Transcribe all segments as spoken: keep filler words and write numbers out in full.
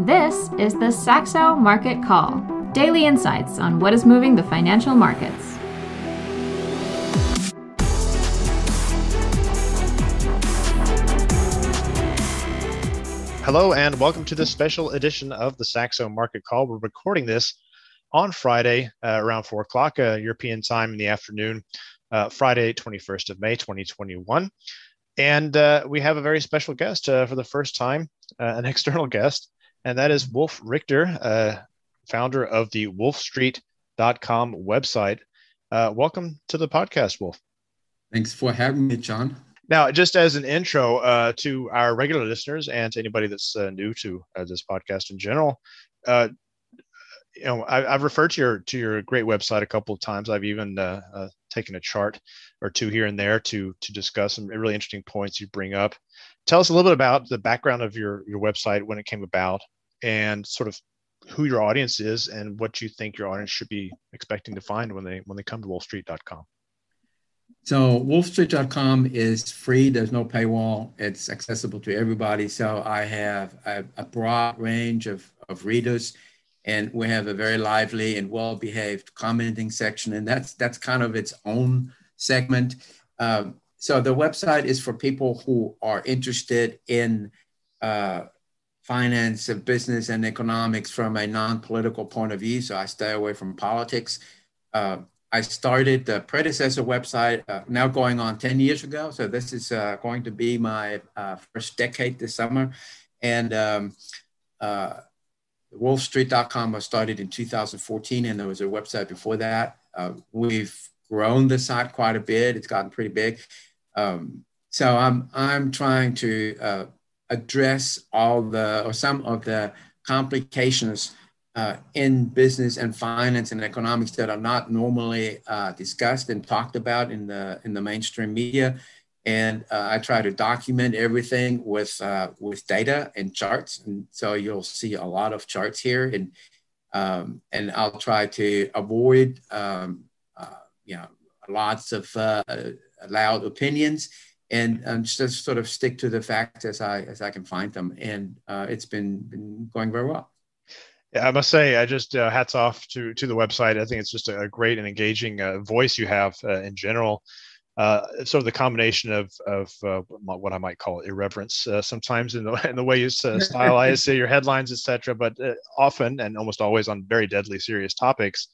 This is the Saxo Market Call, daily insights on what is moving the financial markets. Hello and welcome to this special edition of the Saxo Market Call. We're recording this on Friday uh, around four o'clock uh, European time in the afternoon, uh, Friday, twenty-first of May, twenty twenty-one. And uh, we have a very special guest uh, for the first time, uh, an external guest, and that is Wolf Richter, uh, founder of the wolf street dot com website. Uh, welcome to the podcast, Wolf. Thanks for having me, John. Now, just as an intro uh, to our regular listeners and to anybody that's uh, new to uh, this podcast in general, uh, you know, I, I've referred to your to your great website a couple of times. I've even uh, uh, taken a chart or two here and there to to discuss some really interesting points you bring up. Tell us a little bit about the background of your your website, when it came about, and sort of who your audience is and what you think your audience should be expecting to find when they when they come to wolf street dot com. So wolf street dot com is free. There's no paywall. It's accessible to everybody. So I have a, a broad range of, of readers, and we have a very lively and well-behaved commenting section, and that's that's kind of its own segment. Um, so the website is for people who are interested in uh, finance and business and economics from a non-political point of view. So I stay away from politics. Uh, I started the predecessor website uh, now going on ten years ago. So this is uh, going to be my uh, first decade this summer. And um, uh, wolf street dot com was started in two thousand fourteen, and there was a website before that. Uh, we've grown the site quite a bit. It's gotten pretty big. Um, so I'm, I'm trying to uh, address all the, or some of the complications Uh, in business and finance and economics that are not normally uh, discussed and talked about in the in the mainstream media, and uh, I try to document everything with uh, with data and charts, and so you'll see a lot of charts here, and um, and I'll try to avoid um, uh, you know lots of uh, loud opinions, and, and just sort of stick to the facts as I as I can find them, and uh, it's been been going very well. Yeah, I must say, I just uh, hats off to to the website. I think it's just a great and engaging uh, voice you have uh, in general. Uh, sort of the combination of of uh, what I might call irreverence uh, sometimes in the in the way you uh, stylize your headlines, et cetera, but uh, often and almost always on very deadly serious topics.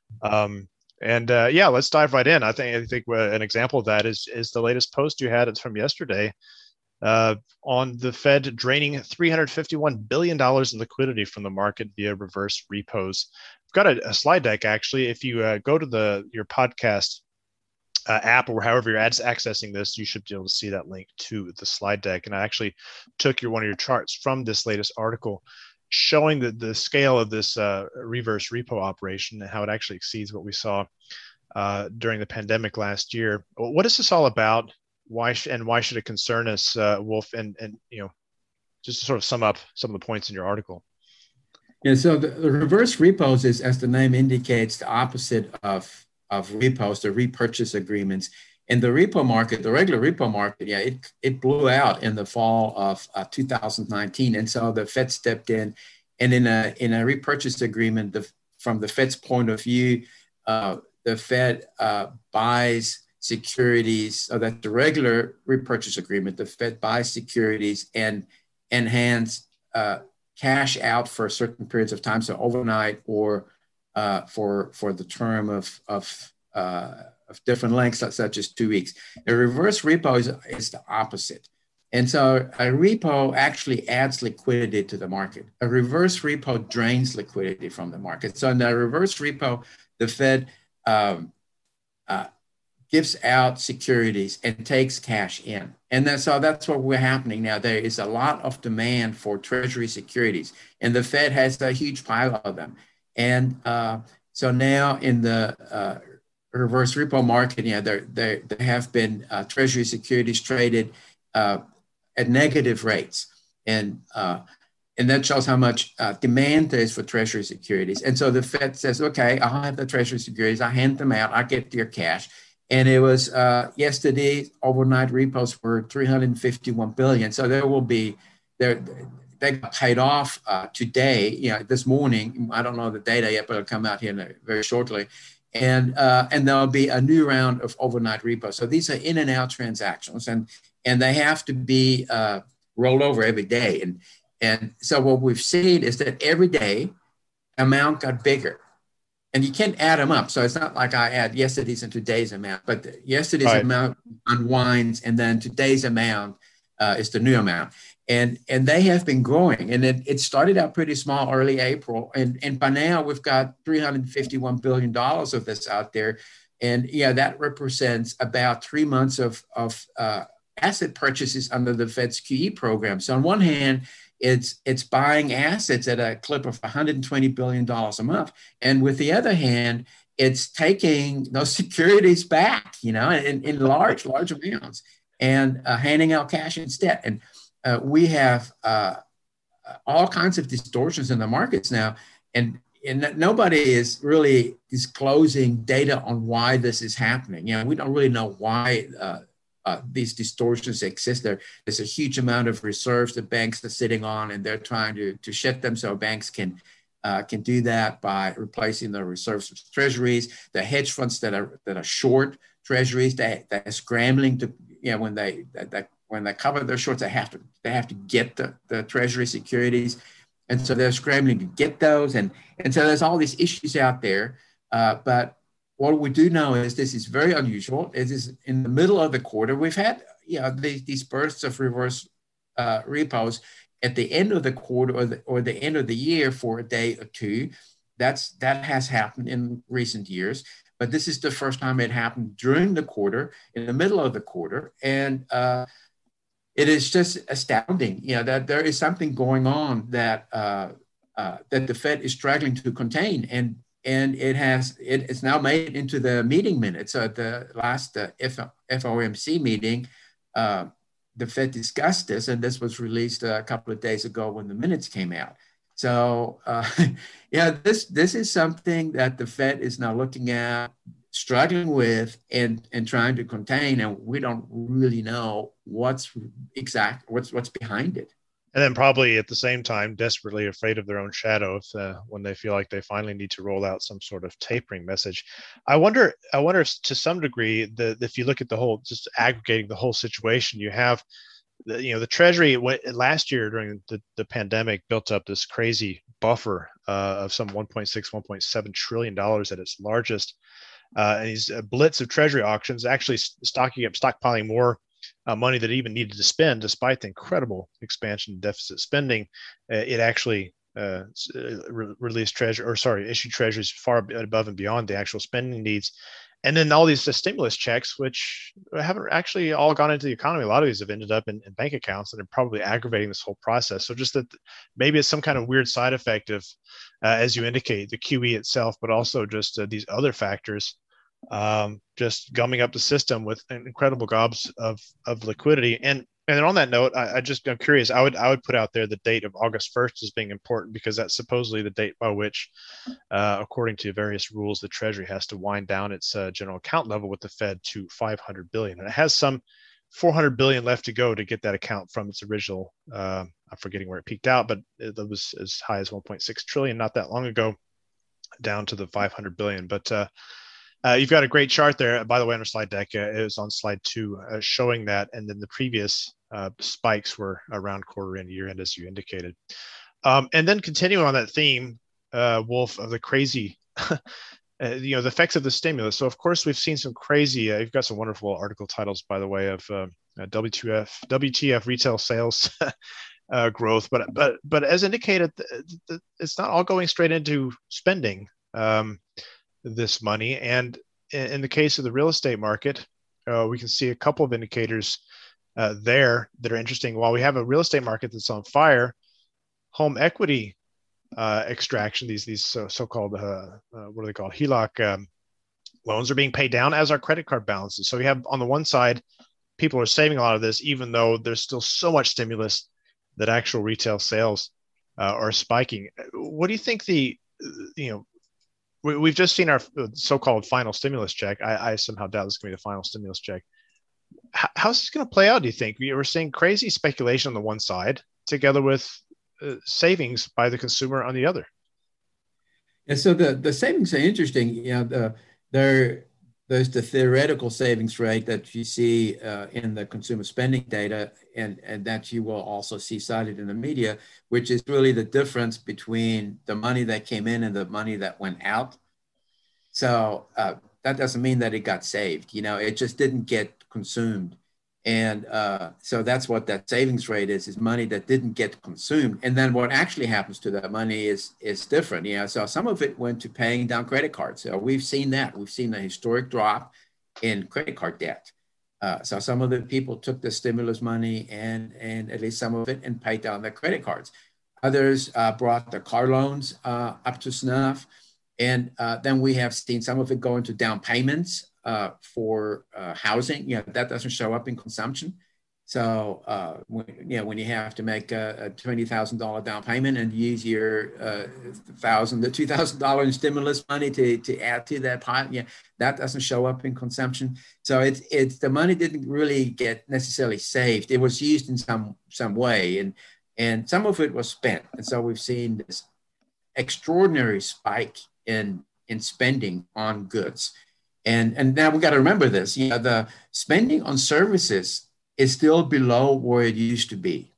Um, and uh, yeah, let's dive right in. I think I think uh, an example of that is is the latest post you had. It's from yesterday. Uh, on the Fed draining three hundred fifty-one billion dollars in liquidity from the market via reverse repos. I've got a, a slide deck, actually. If you uh, go to the your podcast uh, app or however you're ad- accessing this, you should be able to see that link to the slide deck. And I actually took your one of your charts from this latest article showing the, the scale of this uh, reverse repo operation and how it actually exceeds what we saw uh, during the pandemic last year. What is this all about? Why sh- and why should it concern us, uh, Wolf? And and you know, just to sort of sum up some of the points in your article. Yeah. So the, the reverse repos is, as the name indicates, the opposite of of repos, the repurchase agreements. In the repo market, the regular repo market, yeah, it it blew out in the fall of uh, two thousand nineteen, and so the Fed stepped in, and in a in a repurchase agreement, the, from the Fed's point of view, uh, the Fed uh, buys securities, so that's the regular repurchase agreement. The Fed buys securities and and hands uh, cash out for certain periods of time, so overnight or uh, for for the term of of, uh, of different lengths, such as two weeks. A reverse repo is, is the opposite, and so a repo actually adds liquidity to the market. A reverse repo drains liquidity from the market. So in the reverse repo, the Fed um, uh, gives out securities and takes cash in. And then, so that's what we're happening now. There is a lot of demand for Treasury securities, and the Fed has a huge pile of them. And uh, so now in the uh, reverse repo market, yeah, there, there, there have been uh, Treasury securities traded uh, at negative rates. And, uh, and that shows how much uh, demand there is for Treasury securities. And so the Fed says, okay, I'll have the Treasury securities, I hand them out, I get your cash. And it was uh, yesterday, overnight repos were three hundred fifty-one billion. So there will be, there they got paid off uh, today, you know, this morning. I don't know the data yet, but it'll come out here very shortly. And uh, and there'll be a new round of overnight repo. So these are in and out transactions, and and they have to be uh, rolled over every day. And and so what we've seen is that every day amount got bigger. And you can't add them up. So it's not like I add yesterday's and today's amount, but yesterday's right. amount unwinds, and then today's amount uh, is the new amount. And and they have been growing. And it, it started out pretty small early April. And, and by now we've got three hundred fifty-one billion dollars of this out there. And yeah, that represents about three months of, of uh, asset purchases under the Fed's Q E program. So on one hand, It's it's buying assets at a clip of one hundred twenty billion dollars a month. And with the other hand, it's taking those securities back, you know, in, in large, large amounts, and uh, handing out cash instead. And uh, we have uh, all kinds of distortions in the markets now. And, and nobody is really disclosing data on why this is happening. You know, we don't really know why uh, Uh, these distortions exist. There, there's a huge amount of reserves that banks are sitting on, and they're trying to, to shift them so banks can uh, can do that by replacing the reserves with treasuries. The hedge funds that are that are short treasuries, they they're scrambling to, you know, when they that when they cover their shorts, they have to they have to get the, the treasury securities, and so they're scrambling to get those, and and so there's all these issues out there, uh, but. What we do know is this is very unusual. It is in the middle of the quarter. We've had, you know, these, these bursts of reverse uh, repos at the end of the quarter or the, or the end of the year for a day or two. That's that has happened in recent years, but this is the first time it happened during the quarter, in the middle of the quarter, and uh, it is just astounding. You know, that there is something going on that uh, uh, that the Fed is struggling to contain, and. And it has, it, it's now made into the meeting minutes. At the last uh, F O M C meeting, uh, the Fed discussed this, and this was released a couple of days ago when the minutes came out. So, uh, yeah, this this is something that the Fed is now looking at, struggling with, and and trying to contain, and we don't really know what's exact, what's what's behind it. And then probably at the same time, desperately afraid of their own shadow if, uh, when they feel like they finally need to roll out some sort of tapering message. I wonder, I wonder if to some degree, the, if you look at the whole, just aggregating the whole situation, you have, the, you know, the Treasury went, last year during the, the pandemic built up this crazy buffer uh, of some one point six, one point seven trillion dollars at its largest. Uh, and these uh, blitz of Treasury auctions actually stocking up, stockpiling more Uh, money that it even needed to spend, despite the incredible expansion in deficit spending. Uh, it actually uh, re- released treasury, or sorry, issued treasuries far above and beyond the actual spending needs. And then all these uh, stimulus checks, which haven't actually all gone into the economy. A lot of these have ended up in, in bank accounts, and are probably aggravating this whole process. So just that maybe it's some kind of weird side effect of, uh, as you indicate, the Q E itself, but also just uh, these other factors. Um, just gumming up the system with incredible gobs of, of liquidity. And and then on that note, I, I just I'm curious. I would I would put out there the date of August first as being important, because that's supposedly the date by which, uh, according to various rules, the Treasury has to wind down its uh, general account level with the Fed to five hundred billion dollars, and it has some four hundred billion dollars left to go to get that account from its original. Uh, I'm forgetting where it peaked out, but it was as high as one point six trillion dollars not that long ago, down to the five hundred billion dollars. But uh, Uh, you've got a great chart there, by the way, on our slide deck. Uh, it was on slide two, uh, showing that, and then the previous uh, spikes were around quarter end, year end, as you indicated. Um, and then continuing on that theme, uh, Wolf, of the crazy, uh, you know, the effects of the stimulus. So, of course, we've seen some crazy. Uh, you've got some wonderful article titles, by the way, of uh, W T F, W T F retail sales uh, growth. But but but as indicated, it's not all going straight into spending. Um, this money. And in, in the case of the real estate market, uh, we can see a couple of indicators uh, there that are interesting. While we have a real estate market that's on fire, home equity uh, extraction, these these so, so-called, uh, uh, what are they called, H E L O C um, loans are being paid down, as are credit card balances. So we have, on the one side, people are saving a lot of this, even though there's still so much stimulus that actual retail sales uh, are spiking. What do you think the, you know, we, we've just seen our so-called final stimulus check. I, I somehow doubt this is going to be the final stimulus check. How, how's this going to play out, do you think? We're seeing crazy speculation on the one side, together with uh, savings by the consumer on the other. And so the, the savings are interesting. You know, the, there, there's the theoretical savings rate that you see uh, in the consumer spending data, and, and that you will also see cited in the media, which is really the difference between the money that came in and the money that went out. So uh, that doesn't mean that it got saved. You know, it just didn't get consumed. And uh, so that's what that savings rate is, is money that didn't get consumed. And then what actually happens to that money is, is different. You know, so some of it went to paying down credit cards. So we've seen that. We've seen a historic drop in credit card debt. Uh, so some of the people took the stimulus money and, and at least some of it and paid down their credit cards. Others uh, brought their car loans uh, up to snuff. And uh, then we have seen some of it go into down payments uh, for uh, housing. You know, that doesn't show up in consumption. So, uh, when, you know, when you have to make a, a twenty thousand dollars down payment and use your uh, one thousand dollars to two thousand dollars in stimulus money to, to add to that pot, yeah, that doesn't show up in consumption. So it's, it's the money didn't really get necessarily saved. It was used in some, some way, and, and some of it was spent. And so we've seen this extraordinary spike in, in spending on goods. And, and now we got to remember this, you know, the spending on services is still below where it used to be.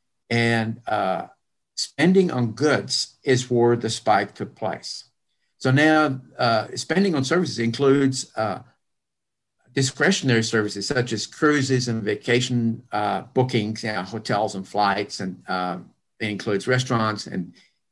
And uh, spending on goods is where the spike took place. So now uh, spending on services includes uh, discretionary services such as cruises and vacation uh, bookings, you know, hotels and flights, and uh, it includes restaurants and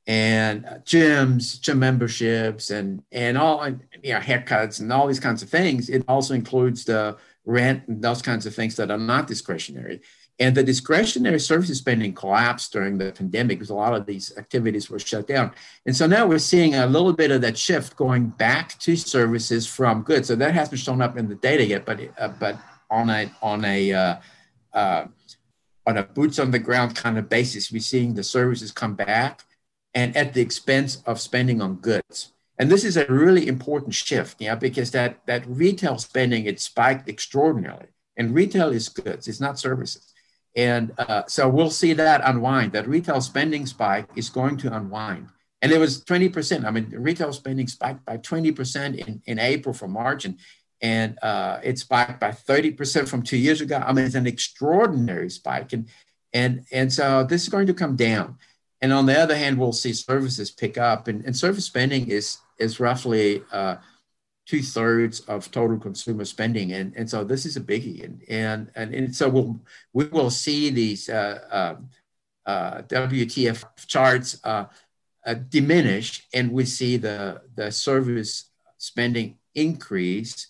and gyms, gym memberships, and and all, and, you know, haircuts and all these kinds of things. It also includes the rent and those kinds of things that are not discretionary. And the discretionary services spending collapsed during the pandemic because a lot of these activities were shut down. And so now we're seeing a little bit of that shift going back to services from goods. So that hasn't shown up in the data yet, but uh, but on a on a uh, uh, on a boots on the ground kind of basis, we're seeing the services come back, and at the expense of spending on goods. And this is a really important shift, yeah, because that, that retail spending, it spiked extraordinarily. And retail is goods, it's not services. And uh, so we'll see that unwind. That retail spending spike is going to unwind. And it was twenty percent. I mean, retail spending spiked by twenty percent in, in April from March, and, and uh, it spiked by thirty percent from two years ago. I mean, it's an extraordinary spike. And, and, and so this is going to come down. And on the other hand, we'll see services pick up, and, and service spending is, is roughly uh, two thirds of total consumer spending. And, and so this is a biggie. And, and, and, and so we'll, we will see these uh, uh, uh, W T F charts uh, uh, diminish, and we see the, the service spending increase.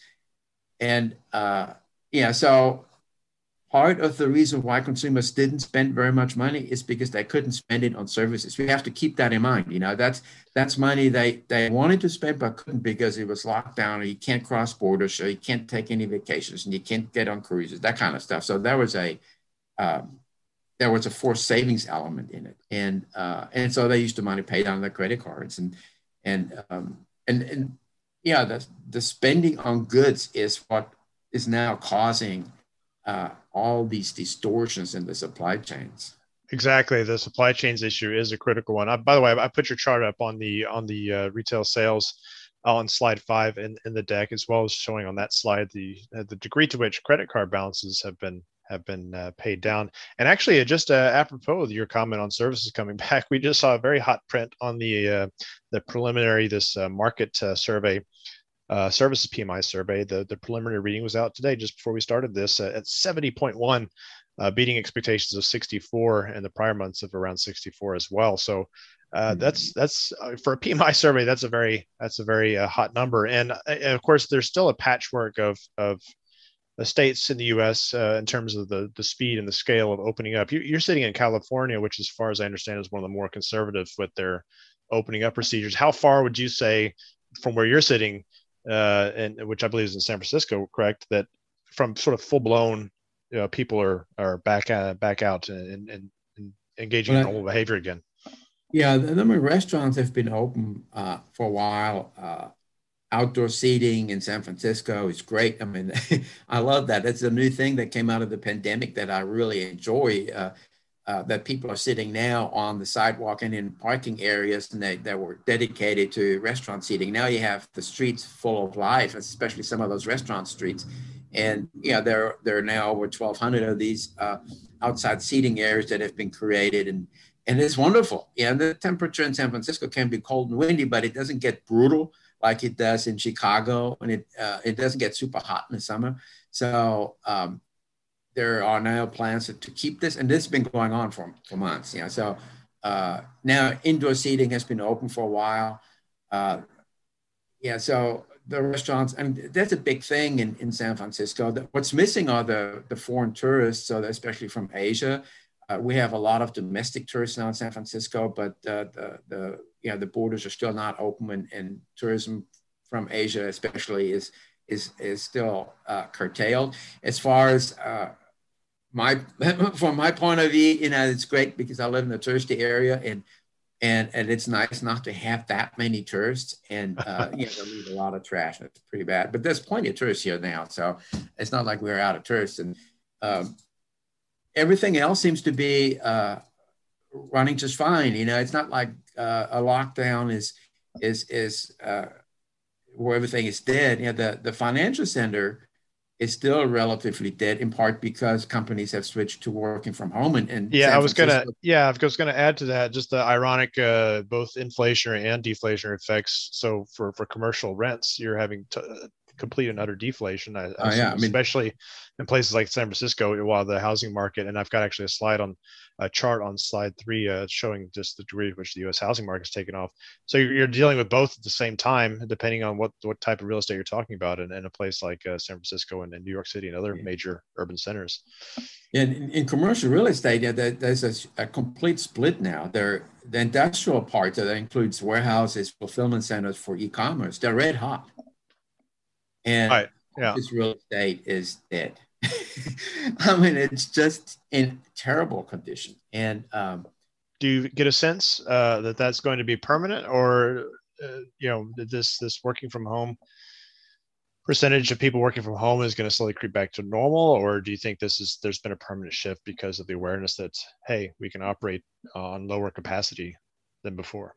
And uh, yeah, so part of the reason why consumers didn't spend very much money is because they couldn't spend it on services. We have to keep that in mind. You know, that's that's money they, they wanted to spend but couldn't because it was locked down, or you can't cross borders, so you can't take any vacations, and you can't get on cruises, that kind of stuff. So there was a um, there was a forced savings element in it, and uh, and so they used the money to pay down their credit cards, and and um, and and yeah, the the spending on goods is what is now causing Uh, all these distortions in the supply chains. Exactly, the supply chains issue is a critical one. I, by the way, I put your chart up on the on the uh, retail sales on slide five in, in the deck, as well as showing on that slide the uh, the degree to which credit card balances have been have been uh, paid down. And actually, uh, just uh, apropos of your comment on services coming back, we just saw a very hot print on the uh, the preliminary this uh, market uh, survey. Uh, services P M I survey. The, the preliminary reading was out today, just before we started this, uh, at seventy point one, uh, beating expectations of sixty-four, and the prior months of around sixty-four as well. So uh, mm-hmm. that's that's uh, for a P M I survey. That's a very that's a very uh, hot number. And, uh, and of course, there's still a patchwork of of the states in the U S uh, in terms of the the speed and the scale of opening up. You, you're sitting in California, which, as far as I understand, is one of the more conservative with their opening up procedures. How far would you say from where you're sitting? Uh, and which I believe is in San Francisco, correct? That from sort of full blown, you know, people are are back uh, back out and, and, and engaging well, in normal behavior again. Yeah, the number of restaurants have been open uh, for a while. Uh, outdoor seating in San Francisco is great. I mean, I love that. That's a new thing that came out of the pandemic that I really enjoy. Uh, uh, that people are sitting now on the sidewalk and in parking areas and they, that were dedicated to restaurant seating. Now you have the streets full of life, especially some of those restaurant streets. And yeah, there, there are now over twelve hundred of these uh, outside seating areas that have been created. And, and it's wonderful. Yeah, the temperature in San Francisco can be cold and windy, but it doesn't get brutal like it does in Chicago. And it, uh, it doesn't get super hot in the summer. So um, there are now plans to, to keep this, and this has been going on for, for months. You know, so uh, now indoor seating has been open for a while. Uh, yeah, so the restaurants, and that's a big thing in, in San Francisco. What's missing are the, the foreign tourists, so especially from Asia. Uh, we have a lot of domestic tourists now in San Francisco, but uh, the, the, you know, the borders are still not open, and, and tourism from Asia especially is, is, is still uh, curtailed. As far as uh, my, from my point of view, you know, it's great because I live in the touristy area, and And, and it's nice not to have that many tourists, and uh, you know, they leave a lot of trash. It's pretty bad, but there's plenty of tourists here now, so it's not like we're out of tourists. And um, everything else seems to be uh, running just fine. You know, it's not like uh, a lockdown is is is uh, where everything is dead. You know, the the financial center is still relatively dead, in part because companies have switched to working from home. And, and yeah, San I was Francisco- gonna yeah, I was gonna add to that just the ironic uh, both inflationary and deflationary effects. So for for commercial rents, you're having to, uh, complete and utter deflation. I, oh, yeah. I mean, especially in places like San Francisco, while the housing market, and I've got actually a slide on a chart on slide three uh, showing just the degree to which the U S housing market is taken off. So you're, you're dealing with both at the same time, depending on what what type of real estate you're talking about, in, in a place like uh, San Francisco and, and New York City and other yeah. major urban centers. In, in commercial real estate, yeah, there, there's a, a complete split now. There, the industrial part that includes warehouses, fulfillment centers for e-commerce, they're red hot. And right. yeah. this real estate is dead. I mean, it's just in terrible condition. And um, do you get a sense uh, that that's going to be permanent, or uh, you know, this this working from home percentage of people working from home is going to slowly creep back to normal, or do you think this is there's been a permanent shift because of the awareness that hey, we can operate on lower capacity than before?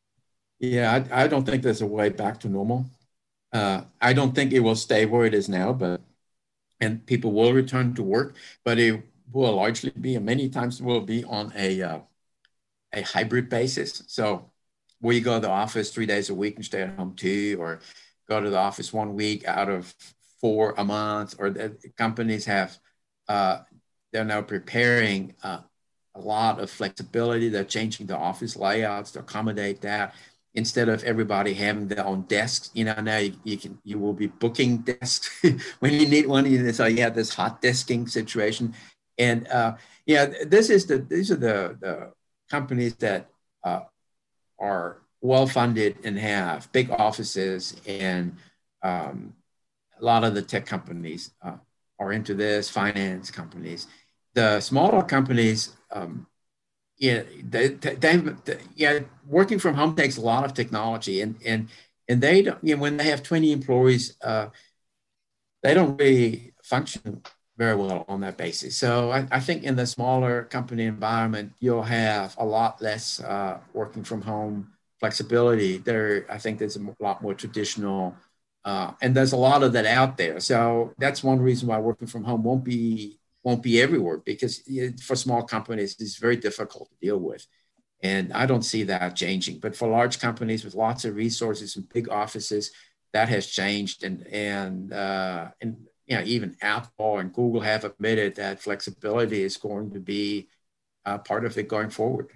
Yeah, I, I don't think there's a way back to normal. Uh, I don't think it will stay where it is now, but and people will return to work, but it will largely be, and many times will be on a uh, a hybrid basis. So where you go to the office three days a week and stay at home two, or go to the office one week out of four a month, or the companies have, uh, they're now preparing uh, a lot of flexibility. They're changing the office layouts to accommodate that. Instead of everybody having their own desks, you know, now you, you can you will be booking desks when you need one. So you have this hot desking situation, and uh, yeah, this is the these are the the companies that uh, are well funded and have big offices, and um, a lot of the tech companies uh, are into this. Finance companies, the smaller companies. Um, Yeah, they, they, they, yeah, working from home takes a lot of technology, and and and they don't. You know, when they have twenty employees, uh, they don't really function very well on that basis. So I, I think in the smaller company environment, you'll have a lot less uh, working from home flexibility. There, I think there's a lot more traditional, uh, and there's a lot of that out there. So that's one reason why working from home won't be. won't be everywhere, because for small companies, it's very difficult to deal with. And I don't see that changing. But for large companies with lots of resources and big offices, that has changed. And, and, uh, and you know, even Apple and Google have admitted that flexibility is going to be uh, part of it going forward.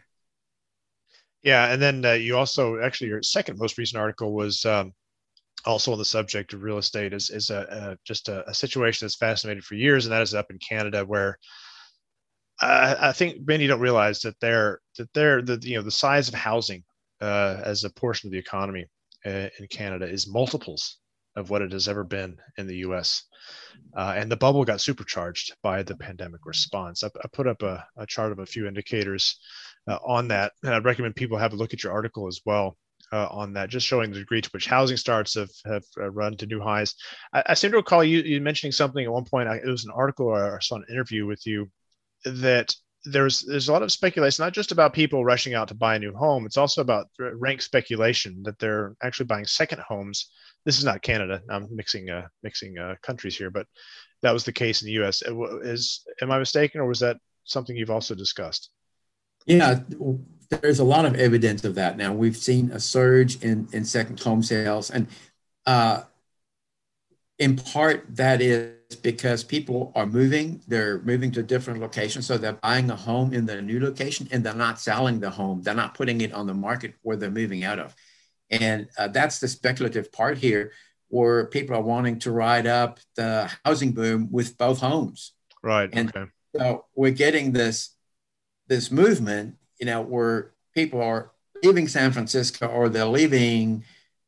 Yeah. And then uh, you also, actually, your second most recent article was um, also on the subject of real estate is, is a, a just a, a situation that's fascinated for years, and that is up in Canada, where I, I think many don't realize that they're that they're the you know the size of housing uh, as a portion of the economy uh, in Canada is multiples of what it has ever been in the U S. Uh, and the bubble got supercharged by the pandemic response. I, I put up a, a chart of a few indicators uh, on that, and I'd recommend people have a look at your article as well. Uh, on that, just showing the degree to which housing starts have, have uh, run to new highs. I, I seem to recall you, you mentioning something at one point. I, it was an article or I saw an interview with you that there's there's a lot of speculation, not just about people rushing out to buy a new home. It's also about rank speculation that they're actually buying second homes. This is not Canada. I'm mixing uh, mixing uh, countries here, but that was the case in the U S. Is am I mistaken, or was that something you've also discussed? Yeah, there's a lot of evidence of that now. We've seen a surge in in second home sales, and uh, in part that is because people are moving. They're moving to different locations, so they're buying a home in the new location, and they're not selling the home. They're not putting it on the market where they're moving out of, and uh, that's the speculative part here, where people are wanting to ride up the housing boom with both homes. Right. And okay. So we're getting this this movement, you know, where people are leaving San Francisco, or they're leaving,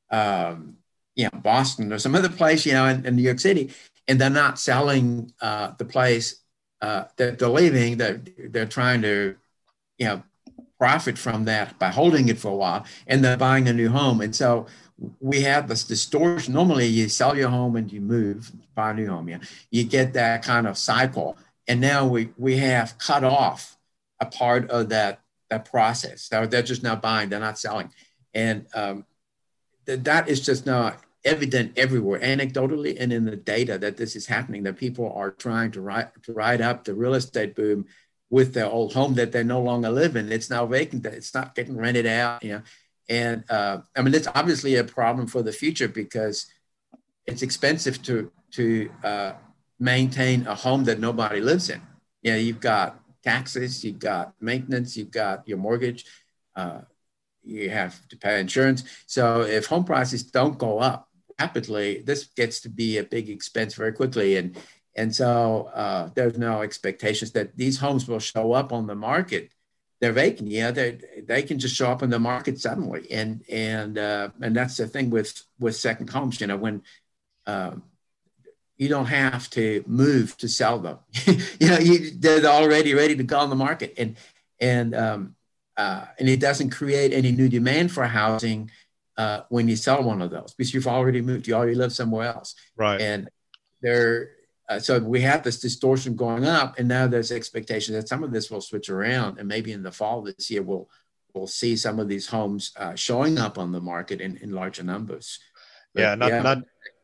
um, you know, Boston or some other place, you know, in, in New York City, and they're not selling uh, the place uh, that they're leaving. They're, they're trying to, you know, profit from that by holding it for a while, and they're buying a new home. And so we have this distortion. Normally you sell your home and you move, buy a new home. Yeah, you get that kind of cycle. And now we, we have cut off a part of that, that process. So they're just now buying, they're not selling. And um, th- that is just now evident everywhere, anecdotally and in the data, that this is happening, that people are trying to ride, to ride up the real estate boom with their old home that they no longer live in. It's now vacant, it's not getting rented out, you know. And uh, I mean, it's obviously a problem for the future, because it's expensive to, to uh, maintain a home that nobody lives in. You know, you've got taxes, you've got maintenance, you've got your mortgage, uh, you have to pay insurance. So if home prices don't go up rapidly, this gets to be a big expense very quickly. And, and so uh, there's no expectations that these homes will show up on the market. They're vacant. Yeah, they they can just show up in the market suddenly. And, and, uh, and that's the thing with, with second homes, you know, when, um, you don't have to move to sell them. you know, you, they're already ready to go on the market, and and um, uh, and it doesn't create any new demand for housing uh, when you sell one of those, because you've already moved, you already live somewhere else. Right. And there, uh, so we have this distortion going up, and now there's expectation that some of this will switch around, and maybe in the fall this year we'll we'll see some of these homes uh, showing up on the market in, in larger numbers. But, yeah, not yeah. not.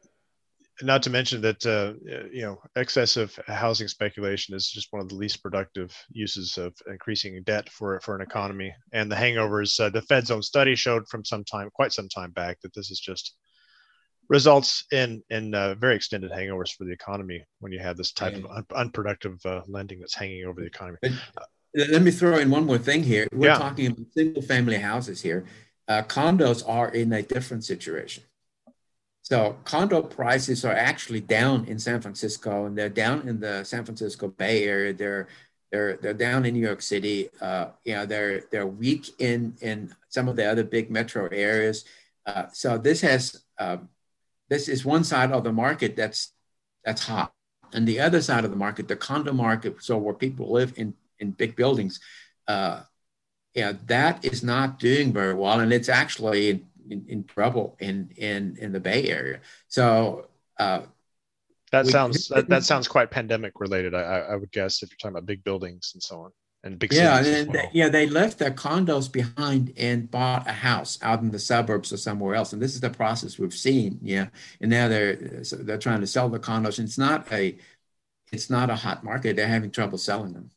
Not to mention that, uh, you know, excessive housing speculation is just one of the least productive uses of increasing debt for, for an economy. And the hangovers, uh, the Fed's own study showed from some time, quite some time back, that this is just results in, in uh, very extended hangovers for the economy when you have this type yeah. of un- unproductive uh, lending that's hanging over the economy. But let me throw in one more thing here. We're yeah. talking about single family houses here. Uh, condos are in a different situation. So condo prices are actually down in San Francisco, and they're down in the San Francisco Bay Area. They're they're they're down in New York City. Uh, you know, they're they're weak in in some of the other big metro areas. Uh, so this has uh, this is one side of the market that's that's hot, and the other side of the market, the condo market, so where people live in in big buildings, uh, yeah, that is not doing very well, and it's actually In, in trouble in, in, in the Bay Area. So uh, that we, sounds that, that sounds quite pandemic related, I, I would guess, if you're talking about big buildings and so on, and big yeah, cities. and Well. they, yeah, they left their condos behind and bought a house out in the suburbs or somewhere else. And this is the process we've seen. Yeah, and now they're so they're trying to sell the condos. And it's not a it's not a hot market. They're having trouble selling them.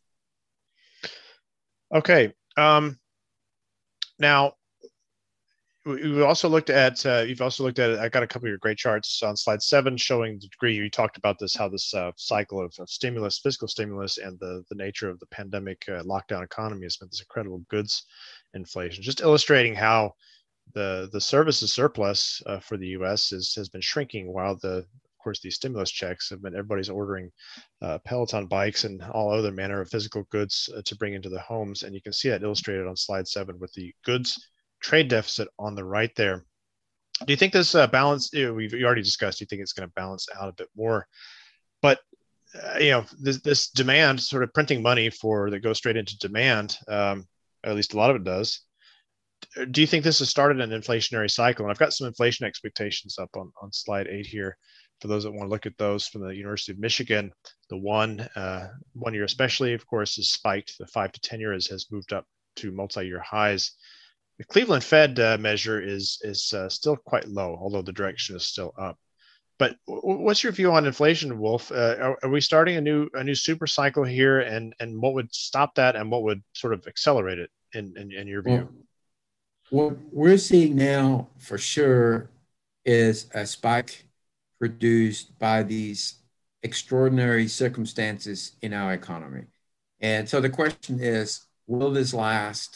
Okay. Um, now. We also looked at, uh, you've also looked at, I got a couple of your great charts on slide seven showing the degree, you talked about this, how this uh, cycle of, of stimulus, fiscal stimulus, and the, the nature of the pandemic uh, lockdown economy has been this incredible goods inflation, just illustrating how the the services surplus uh, for the U S is, has been shrinking, while the, of course, these stimulus checks have been, everybody's ordering uh, Peloton bikes and all other manner of physical goods uh, to bring into the homes. And you can see that illustrated on slide seven with the goods trade deficit on the right there. Do you think this uh, balance, you know, we've you already discussed, do you think it's going to balance out a bit more? But, uh, you know, this, this demand, sort of printing money for that goes straight into demand, um, at least a lot of it does. Do you think this has started an inflationary cycle? And I've got some inflation expectations up on, on slide eight here for those that want to look at those from the University of Michigan, the one uh, one year especially, of course, is spiked. The five to ten years has moved up to multi-year highs. The Cleveland Fed uh, measure is is uh, still quite low, although the direction is still up. But what's your view on inflation, Wolf? Uh, are, are we starting a new a new super cycle here, and and what would stop that, and what would sort of accelerate it in in, in your view? Well, what we're seeing now for sure is a spike produced by these extraordinary circumstances in our economy. And so the question is, will this last,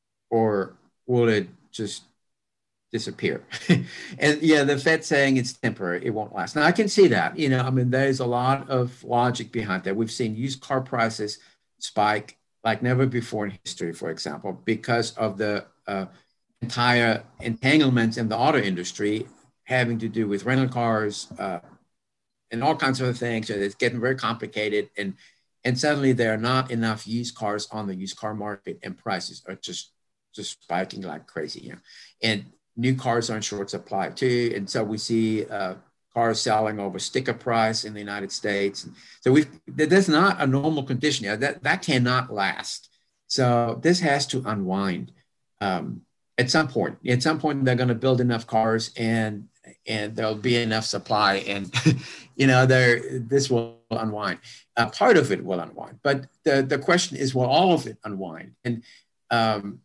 or will it just disappear? And yeah, the Fed saying it's temporary, it won't last. Now I can see that, you know, I mean, there's a lot of logic behind that. We've seen used car prices spike like never before in history, for example, because of the uh, entire entanglements in the auto industry having to do with rental cars uh, and all kinds of other things. So it's getting very complicated. And, and suddenly there are not enough used cars on the used car market, and prices are just, just spiking like crazy. You know? And new cars are in short supply too. And so we see uh, cars selling over sticker price in the United States. So we that's not a normal condition. Yeah, that, that cannot last. So this has to unwind um, at some point. At some point, they're going to build enough cars, and and there'll be enough supply, and you know, there this will unwind. Uh, part of it will unwind, but the the question is, will all of it unwind? And um,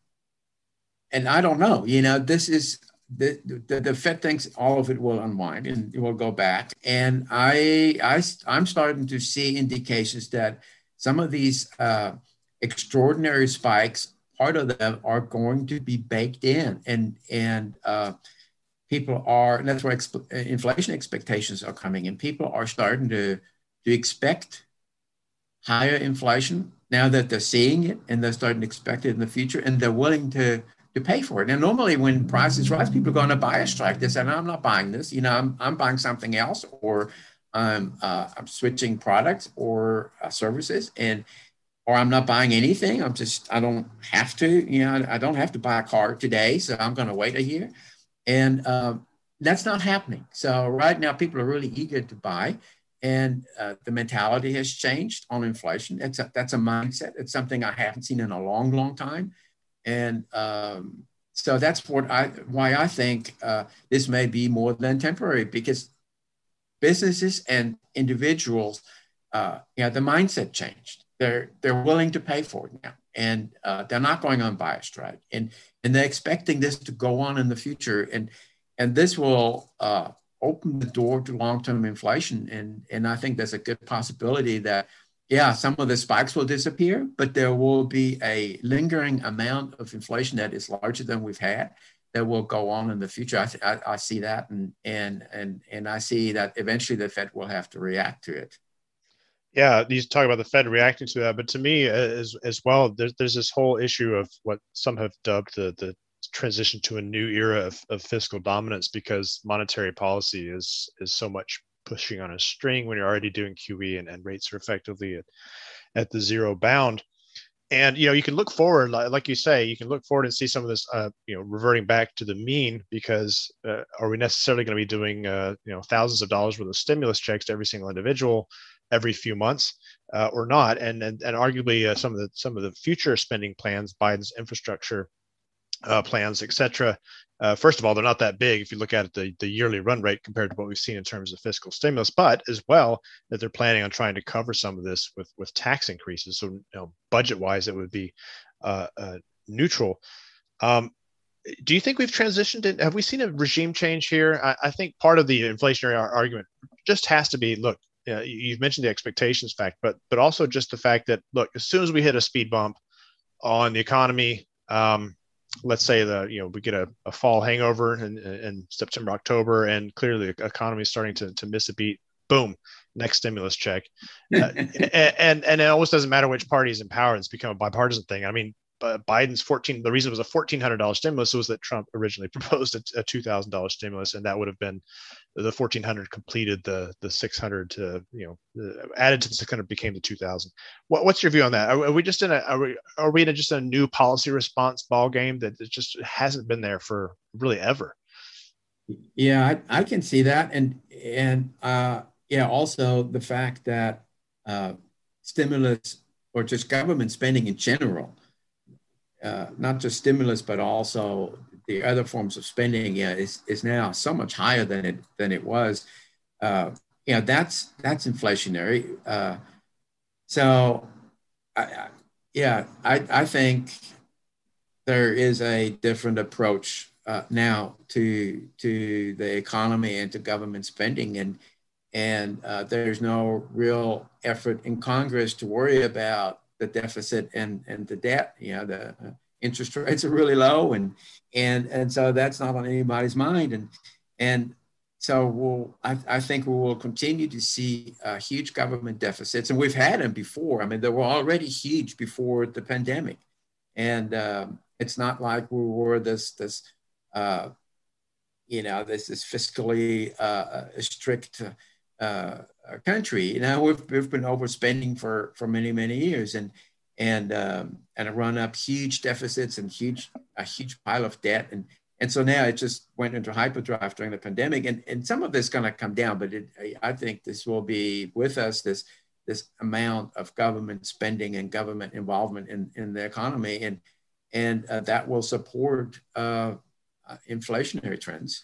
and I don't know. You know, this is the, the the Fed thinks all of it will unwind and it will go back. And I I I'm starting to see indications that some of these uh, extraordinary spikes, part of them are going to be baked in, and and uh, people are, and that's where exp- inflation expectations are coming in. People are starting to to expect higher inflation now that they're seeing it, and they're starting to expect it in the future, and they're willing to to pay for it. And normally when prices rise, people are going to buy a strike. They say, no, I'm not buying this. You know, I'm, I'm buying something else, or I'm, uh, I'm switching products or uh, services, and, or I'm not buying anything. I'm just, I don't have to, you know, I don't have to buy a car today, so I'm going to wait a year. And um, that's not happening. So right now, people are really eager to buy, and uh, the mentality has changed on inflation. It's a, that's a mindset. It's something I haven't seen in a long, long time. And um, so that's what I, why I think uh, this may be more than temporary, because businesses and individuals, uh, you know, the mindset changed. They're they're willing to pay for it now, and uh, they're not going on buy a strike, and and they're expecting this to go on in the future, and and this will uh, open the door to long-term inflation, and and I think there's a good possibility that, yeah, some of the spikes will disappear, but there will be a lingering amount of inflation that is larger than we've had that will go on in the future. I, th- I, I see that, and and and and I see that eventually the Fed will have to react to it. Yeah, you talk about the Fed reacting to that, but to me as as well, there's there's this whole issue of what some have dubbed the the transition to a new era of, of fiscal dominance, because monetary policy is is so much pushing on a string when you're already doing Q E, and, and rates are effectively at, at the zero bound. And, you know, you can look forward, like, like you say, you can look forward and see some of this, uh, you know, reverting back to the mean, because uh, are we necessarily going to be doing, uh, you know, thousands of dollars worth of stimulus checks to every single individual every few months uh, or not? And, and, and arguably uh, some of the, some of the future spending plans, Biden's infrastructure uh, plans, et cetera, Uh, first of all, they're not that big if you look at it, the, the yearly run rate compared to what we've seen in terms of fiscal stimulus, but as well that they're planning on trying to cover some of this with, with tax increases. So, you know, budget-wise, it would be uh, uh, neutral. Um, do you think we've transitioned in? Have we seen a regime change here? I, I think part of the inflationary argument just has to be, look, uh, you've mentioned the expectations fact, but but also just the fact that, look, as soon as we hit a speed bump on the economy, um, let's say the, you know, we get a, a fall hangover in, in September, October, and clearly the economy is starting to, to miss a beat. Boom, next stimulus check. uh, and, and and it almost doesn't matter which party is in power. It's become a bipartisan thing. I mean, uh, Biden's fourteen, the reason it was a fourteen hundred dollars stimulus was that Trump originally proposed a, a two thousand dollars stimulus, and that would have been the fourteen hundred completed the the six hundred to, you know, uh, added to the six hundred became the two thousand. What, what's your view on that? Are, are we just in a are we are we in a, just a new policy response ball game that it just hasn't been there for really ever? Yeah, I, I can see that. And, and uh, yeah, also the fact that uh, stimulus or just government spending in general, uh, not just stimulus, but also the other forms of spending, yeah, is, is now so much higher than it than it was. Uh, you know, that's that's inflationary. Uh, so, I, I, yeah, I, I think there is a different approach uh, now to to the economy and to government spending, and and uh, there's no real effort in Congress to worry about the deficit and and the debt. You know, the uh, interest rates are really low, and and and so that's not on anybody's mind, and and so we'll, I, I think we will continue to see uh, huge government deficits, and we've had them before. I mean, they were already huge before the pandemic, and um, it's not like we were this this uh, you know this this fiscally uh, strict uh, country. You know, we've we've been overspending for for many many years, and and um, and run up huge deficits and huge a huge pile of debt, and and so now it just went into hyperdrive during the pandemic, and and some of this is going to come down, but it, I think this will be with us, this this amount of government spending and government involvement in in the economy, and and uh, that will support uh, uh, inflationary trends.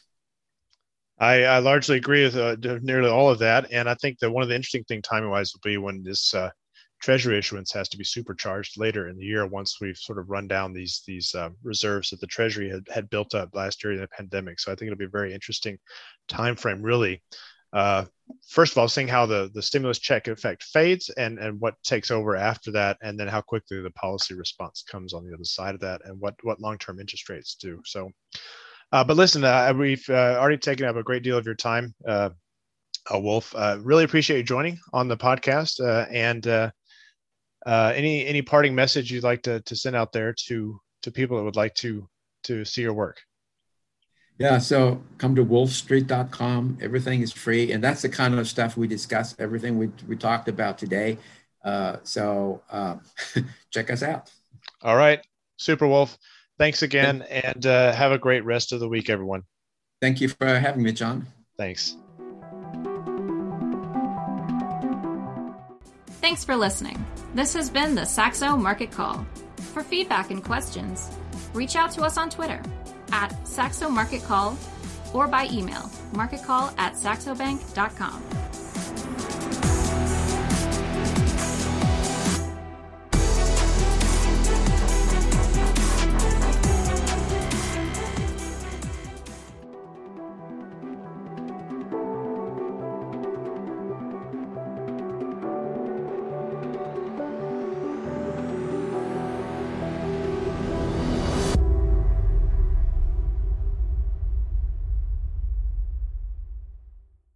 I, I largely agree with uh, nearly all of that, and I think that one of the interesting thing timing-wise will be when this uh, Treasury issuance has to be supercharged later in the year once we've sort of run down these these uh, reserves that the Treasury had, had built up last year in the pandemic. So I think it'll be a very interesting time frame, really. Uh, first of all, seeing how the, the stimulus check effect fades and, and what takes over after that, and then how quickly the policy response comes on the other side of that, and what, what long-term interest rates do. So, uh, but listen, uh, we've uh, already taken up a great deal of your time, uh, uh, Wolf. Uh, really appreciate you joining on the podcast, uh, and uh, uh, any any parting message you'd like to, to send out there to to people that would like to to see your work. Yeah, so come to wolf street dot com. Everything is free, and that's the kind of stuff we discuss, everything we, we talked about today. Uh, so uh, check us out. All right. Super, Wolf. Thanks again, and uh, have a great rest of the week, everyone. Thank you for having me, John. Thanks. Thanks for listening. This has been the Saxo Market Call. For feedback and questions, reach out to us on Twitter at Saxo Market Call or by email, marketcall at saxobank dot com.